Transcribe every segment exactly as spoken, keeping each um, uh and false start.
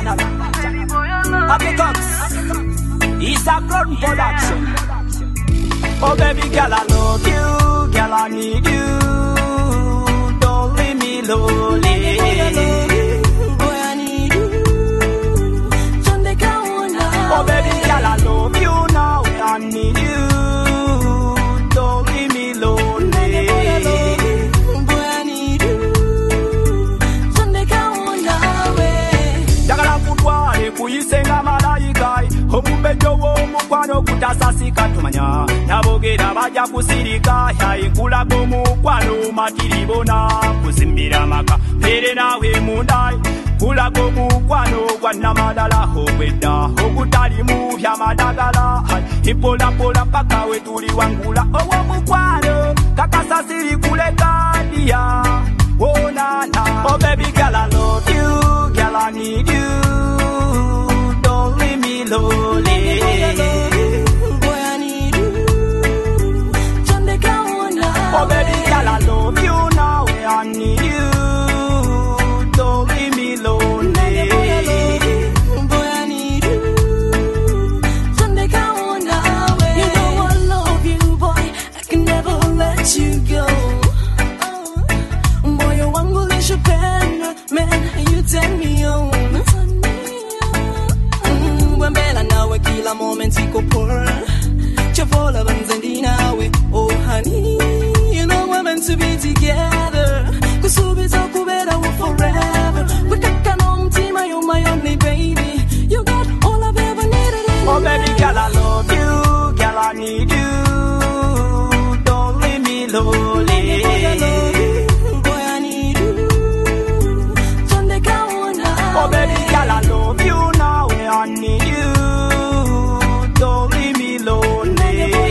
channel. Happy Cox. It's a grown production. Oh baby girl, I love you, girl, I need you. Don't leave me lonely. Boy, I need you. Oh baby girl, I love you now, I need you. Don't leave me lonely. Boy, I need you. Jagala kutwale kuyisenga malaika. Omubejo w'omukwano kutasasika tumanya. Nabogera baja kusirika ya inkula gomukwano matiribona kusimbira maka pere nawe mundai kula gomukwano gwa namadala obwedda ogutali mu bya madagala ipola pola paka we tuli wangula owomukwano kakasasiri kuleka dia oh na na. Oh baby girl, I love you, girl, I need you. Don't leave me lonely. Oh baby girl, I love you now, I need you. Don't leave me lonely. Boy, I need you. Sunday come now. You know I love you, boy. I can never let you go. Boy, you wangle your pen, man, you take me home. When Bella now, kila momentico por. Chavola banzandina we, oh honey. We're meant to be together. Cause we'll be so cool better forever. We can't on team, you're my only baby. You got all I've ever needed. Oh baby girl, I love you. Girl, I need you. Don't leave me lonely. Boy, I need you. Sunday come now. Oh baby girl, I love you now. I need you. Don't leave me lonely.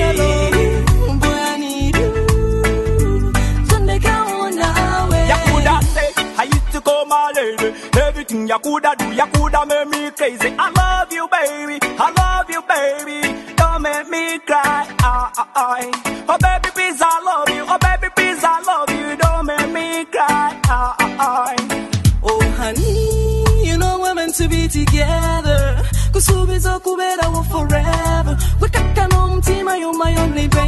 Everything you coulda do, you coulda make me crazy. I love you, baby. I love you, baby. Don't make me cry. Ah, ah, ah. Oh, baby, please, I love you. Oh, baby, please, I love you. Don't make me cry. Ah, ah, ah. Oh, honey, you know we're meant to be together. Cause we'll be so cool better forever. We can't come home, team, you're my only baby.